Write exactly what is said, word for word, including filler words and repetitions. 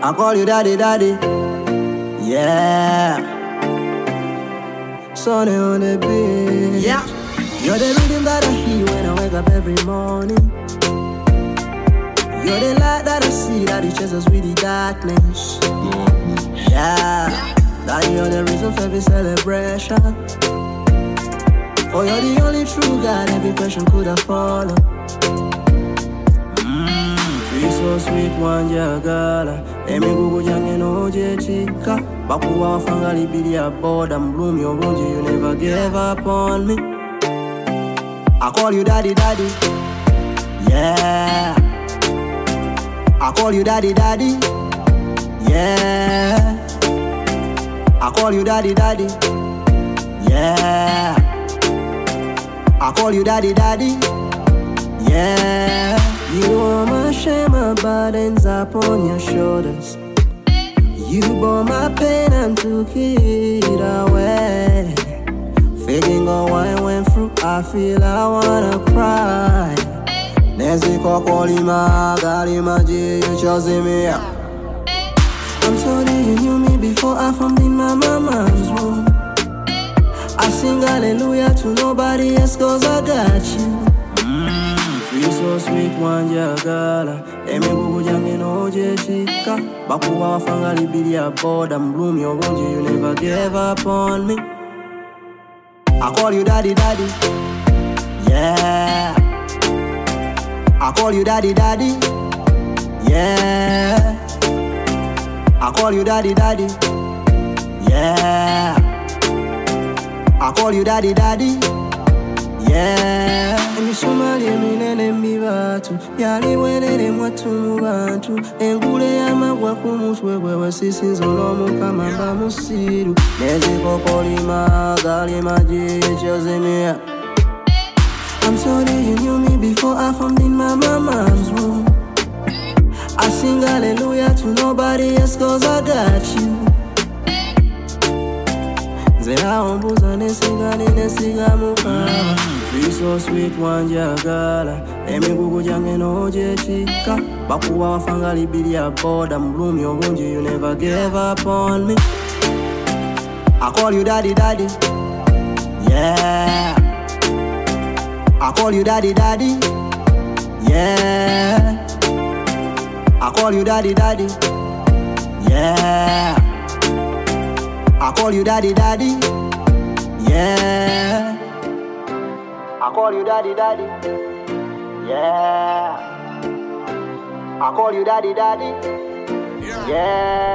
I call you daddy, daddy. Yeah. Sonny on the beat. Yeah. You're the rhythm that I hear when I wake up every morning. You're the light that I see that it chases with the darkness. Yeah. That you're the reason for every celebration. For you're the only true God every question could have followed. Feel so sweet one jagala. Emi gugu jange no jetika. Bakuwa wafanga libidi ya boda. Mbloom your wounds, you never gave up on me. I call you daddy, daddy. Yeah. I call you daddy, daddy. Yeah. I call you daddy, daddy. Yeah. I call you daddy, daddy. Yeah. You are my shame, my burdens upon your shoulders. You bore my pain and took it away. Feeling on what I went through, I feel I wanna cry. Neziko kolima, galima ji, you chosen me. I'm sorry you knew me before I formed in my mama's womb. I sing hallelujah to nobody else cause I got you. Feel so sweet one jagala. Emi gugu jange no jeshika. Bakuwa wafanga libidi ya boda. Mbloom your wounds, you never gave up on me. I call you daddy, daddy. Yeah. I call you daddy, daddy. Yeah. I call you daddy, daddy. Yeah. I call you daddy, daddy. Yeah. Emi somali emi nene mbibatu. Yali wenene mwatu mubantu. Engule ya magwa kumuswe wewe sisi nzolo mukamamba musiru. Neziko kolima galima ji chozemia. I'm sorry you knew me before I formed in my mama's womb. I sing hallelujah to nobody else cause I got you. Zera ombuza nesiga nesiga mukama. Feel so sweet one jagala. Emi gugu jange no jechika. Bakuwa wafanga libidi ya boda. Mbloom your wounds, you never gave up on me. I call you daddy, daddy. Yeah. I call you daddy, daddy. Yeah. I call you daddy, daddy. Yeah. I call you daddy, daddy. Yeah. I call you daddy, daddy. Yeah. I call you daddy, daddy. Yeah.